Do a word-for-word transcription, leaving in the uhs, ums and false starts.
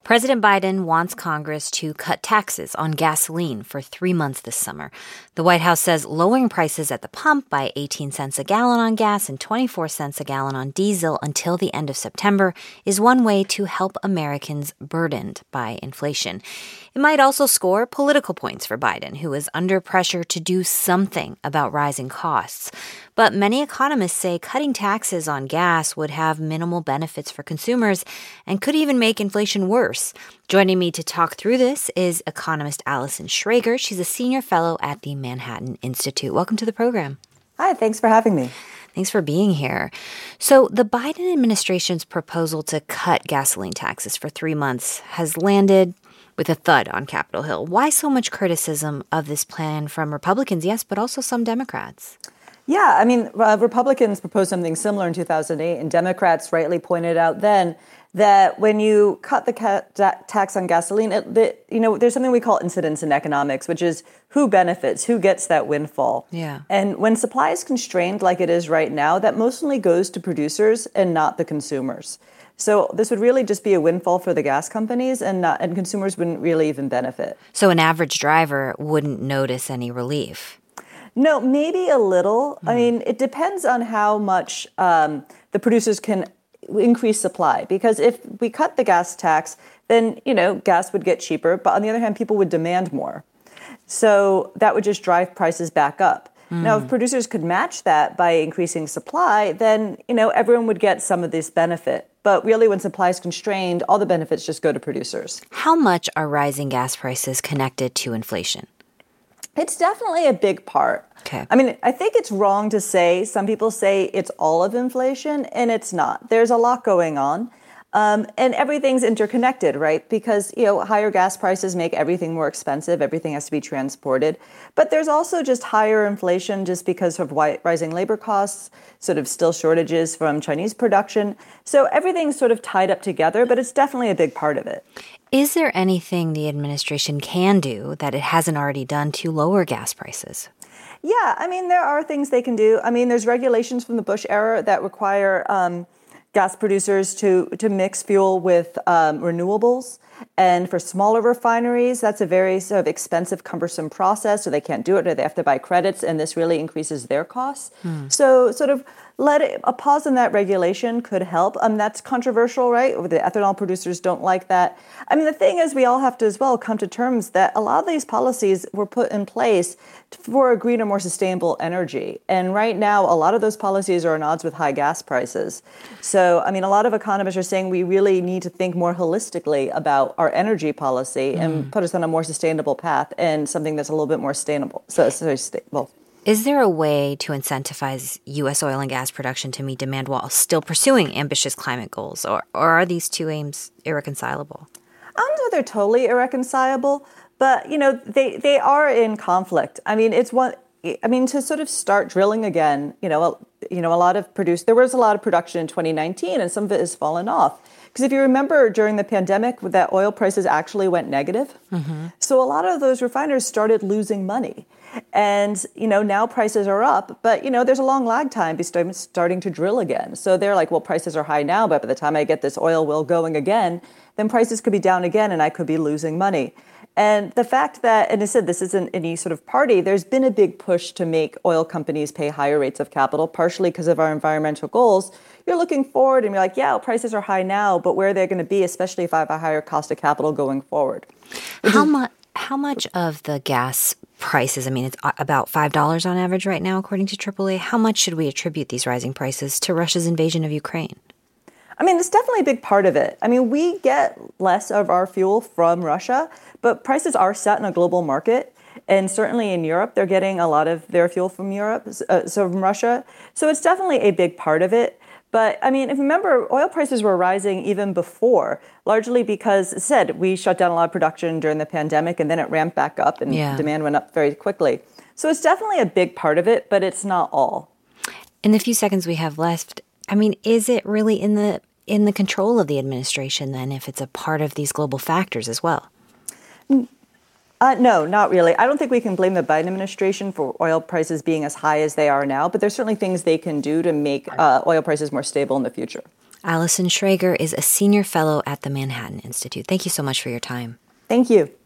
President Biden wants Congress to cut taxes on gasoline for three months this summer. The White House says lowering prices at the pump by eighteen cents a gallon on gas and twenty-four cents a gallon on diesel until the end of September is one way to help Americans burdened by inflation. It might also score political points for Biden, who is under pressure to do something about rising costs. But many economists say cutting taxes on gas would have minimal benefits for consumers and could even make inflation worse. Joining me to talk through this is economist Allison Schrager. She's a senior fellow at the Manhattan Institute. Welcome to the program. Hi, thanks for having me. Thanks for being here. So the Biden administration's proposal to cut gasoline taxes for three months has landed with a thud on Capitol Hill. Why so much criticism of this plan from Republicans, yes, but also some Democrats? Yeah, I mean, uh, Republicans proposed something similar in two thousand eight, and Democrats rightly pointed out then that when you cut the ca- tax on gasoline, it, the, you know, there's something we call incidence in economics, which is who benefits, who gets that windfall. Yeah. And when supply is constrained like it is right now, that mostly goes to producers and not the consumers. So this would really just be a windfall for the gas companies, and not, and consumers wouldn't really even benefit. So an average driver wouldn't notice any relief. No, maybe a little. Mm. I mean, it depends on how much um, the producers can increase supply. Because if we cut the gas tax, then, you know, gas would get cheaper. But on the other hand, people would demand more. So that would just drive prices back up. Mm. Now, if producers could match that by increasing supply, then, you know, everyone would get some of this benefit. But really, when supply is constrained, all the benefits just go to producers. How much are rising gas prices connected to inflation? It's definitely a big part. Okay. I mean, I think it's wrong to say, some people say it's all of inflation, and it's not. There's a lot going on. Um, and everything's interconnected, right? Because, you know, higher gas prices make everything more expensive. Everything has to be transported. But there's also just higher inflation just because of rising labor costs, sort of still shortages from Chinese production. So everything's sort of tied up together, but it's definitely a big part of it. Is there anything the administration can do that it hasn't already done to lower gas prices? Yeah, I mean, there are things they can do. I mean, there's regulations from the Bush era that require um, gas producers to, to mix fuel with um, renewables. And for smaller refineries, that's a very sort of expensive, cumbersome process, so they can't do it, or they have to buy credits, and this really increases their costs. Hmm. So sort of let it, a pause in that regulation could help. Um, that's controversial, right? The ethanol producers don't like that. I mean, the thing is, we all have to as well come to terms that a lot of these policies were put in place for a greener, more sustainable energy. And right now, a lot of those policies are at odds with high gas prices. So, I mean, a lot of economists are saying we really need to think more holistically about our energy policy mm. and put us on a more sustainable path and something that's a little bit more sustainable. So, so stable. Is there a way to incentivize U S oil and gas production to meet demand while still pursuing ambitious climate goals? Or, or are these two aims irreconcilable? I don't know they're totally irreconcilable, but, you know, they, they are in conflict. I mean, it's one, I mean, to sort of start drilling again, you know, a, you know, a lot of produce, there was a lot of production in twenty nineteen, and some of it has fallen off. Because if you remember during the pandemic, that oil prices actually went negative. Mm-hmm. So a lot of those refiners started losing money. And, you know, now prices are up, but, you know, there's a long lag time before starting to drill again. So they're like, well, prices are high now, but by the time I get this oil well going again, then prices could be down again and I could be losing money. And the fact that, and I said this isn't any sort of party, there's been a big push to make oil companies pay higher rates of capital, partially because of our environmental goals. You're looking forward and you're like, yeah, well, prices are high now, but where are they going to be, especially if I have a higher cost of capital going forward? How much? How much of the gas prices, I mean, it's about five dollars on average right now, according to triple A. How much should we attribute these rising prices to Russia's invasion of Ukraine? I mean, it's definitely a big part of it. I mean, we get less of our fuel from Russia, but prices are set in a global market. And certainly in Europe, they're getting a lot of their fuel from Europe, uh, so from Russia. So it's definitely a big part of it. But, I mean, if you remember, oil prices were rising even before, largely because, as I said, we shut down a lot of production during the pandemic, and then it ramped back up, and yeah. demand went up very quickly. So it's definitely a big part of it, but it's not all. In the few seconds we have left, I mean, is it really in the in the control of the administration, then, if it's a part of these global factors as well? Uh, no, not really. I don't think we can blame the Biden administration for oil prices being as high as they are now, but there's certainly things they can do to make uh, oil prices more stable in the future. Allison Schrager is a senior fellow at the Manhattan Institute. Thank you so much for your time. Thank you.